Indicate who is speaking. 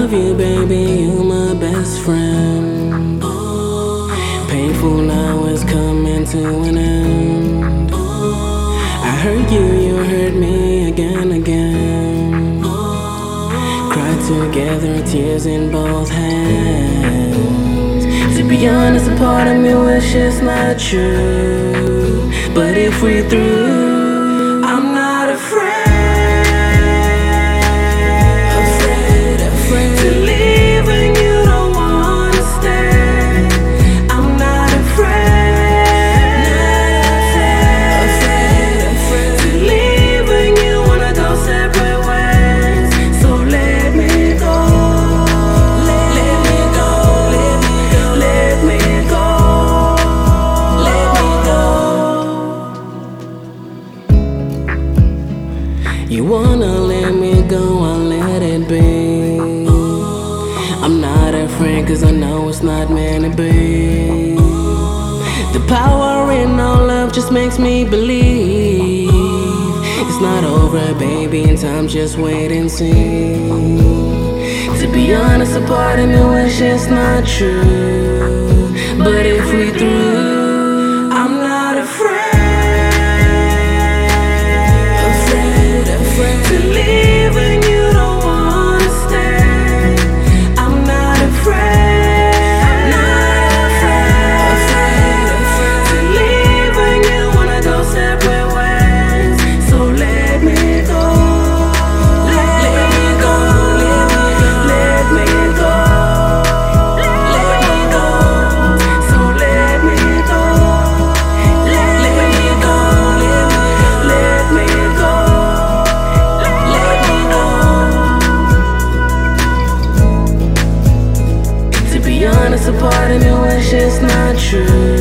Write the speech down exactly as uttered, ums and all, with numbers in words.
Speaker 1: love you, baby, you my best friend. Painful now is coming to an end. I hurt you, you hurt me again, again. Cried together, tears in both hands. To be honest, a part of me wish it's not true, but if we through, I'm not afraid. You wanna let me go, I'll let it be. I'm not afraid, cause I know it's not meant to be. The power in our love just makes me believe it's not over, baby, and time just wait and see. To be honest, a part of me wish it's not true, but if we through, I'm not afraid. To be honest, a part of me wish it's not true.